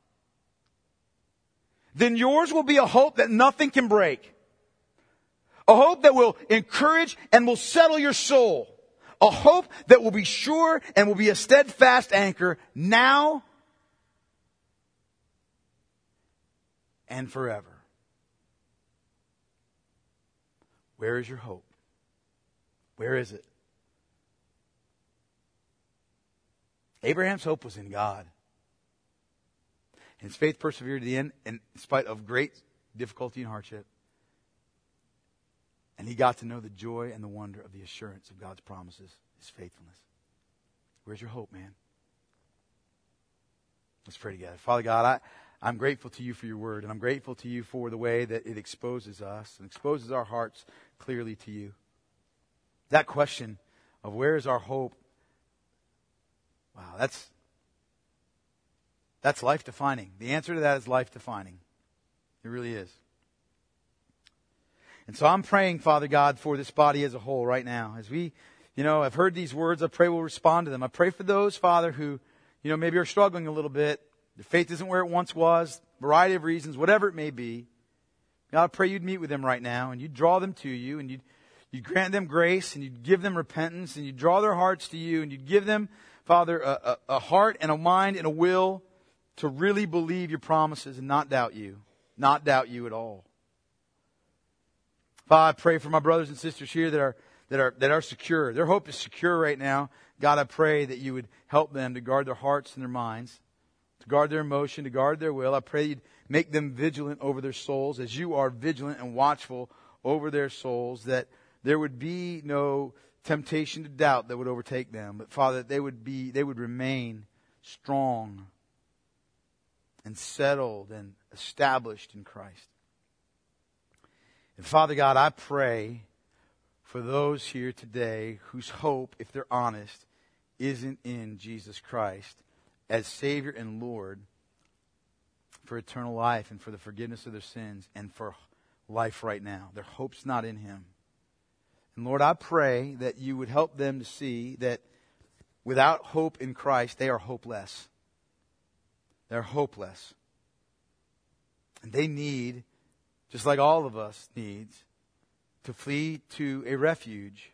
then yours will be a hope that nothing can break. A hope that will encourage and will settle your soul. A hope that will be sure and will be a steadfast anchor now and forever. Where is your hope? Where is it? Abraham's hope was in God. And his faith persevered to the end in spite of great difficulty and hardship. And he got to know the joy and the wonder of the assurance of God's promises, his faithfulness. Where's your hope, man? Let's pray together. Father God, I'm grateful to you for your word, and I'm grateful to you for the way that it exposes us and exposes our hearts clearly to you. That question of where is our hope? Wow, that's life-defining. The answer to that is life-defining. It really is. And so I'm praying, Father God, for this body as a whole right now. As we, have heard these words, I pray we'll respond to them. I pray for those, Father, who, maybe are struggling a little bit. Their faith isn't where it once was. Variety of reasons, whatever it may be. God, I pray you'd meet with them right now and you'd draw them to you and you'd grant them grace and you'd give them repentance and you'd draw their hearts to you and you'd give them, Father, a heart and a mind and a will to really believe your promises and not doubt you. Not doubt you at all. Father, I pray for my brothers and sisters here that are secure. Their hope is secure right now. God, I pray that you would help them to guard their hearts and their minds, to guard their emotion, to guard their will. I pray you'd make them vigilant over their souls as you are vigilant and watchful over their souls, that there would be no temptation to doubt that would overtake them. But Father, they would remain strong and settled and established in Christ. And Father God, I pray for those here today whose hope, if they're honest, isn't in Jesus Christ as Savior and Lord for eternal life and for the forgiveness of their sins and for life right now. Their hope's not in Him. And Lord, I pray that you would help them to see that without hope in Christ, they are hopeless. They're hopeless. And they need, just like all of us needs, to flee to a refuge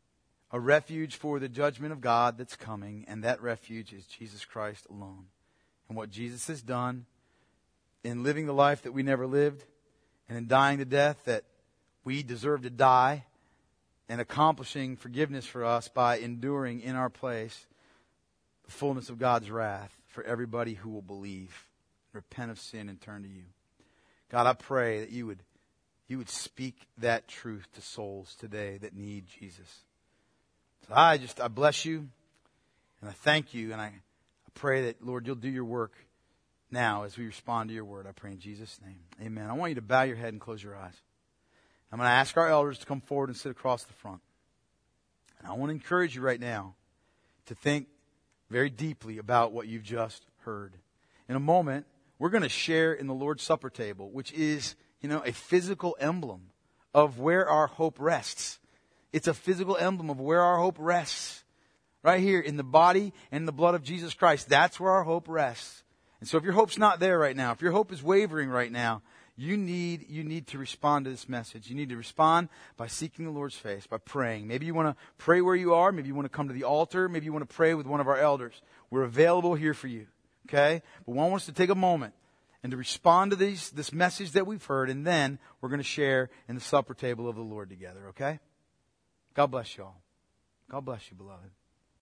for the judgment of God that's coming, and that refuge is Jesus Christ alone. And what Jesus has done in living the life that we never lived, and in dying the death that we deserve to die, and accomplishing forgiveness for us by enduring in our place the fullness of God's wrath for everybody who will believe, repent of sin, and turn to you. God, I pray that you would speak that truth to souls today that need Jesus. So I bless you and I thank you, and I pray that, Lord, you'll do your work now as we respond to your word. I pray in Jesus' name. Amen. I want you to bow your head and close your eyes. I'm going to ask our elders to come forward and sit across the front. And I want to encourage you right now to think very deeply about what you've just heard. In a moment, we're going to share in the Lord's Supper table, which is, a physical emblem of where our hope rests. It's a physical emblem of where our hope rests. Right here in the body and the blood of Jesus Christ. That's where our hope rests. And so if your hope's not there right now, if your hope is wavering right now, you need to respond to this message. You need to respond by seeking the Lord's face, by praying. Maybe you want to pray where you are. Maybe you want to come to the altar. Maybe you want to pray with one of our elders. We're available here for you. Okay? But we want us to take a moment and to respond to this message that we've heard, and then we're going to share in the supper table of the Lord together. Okay? God bless you all. God bless you, beloved.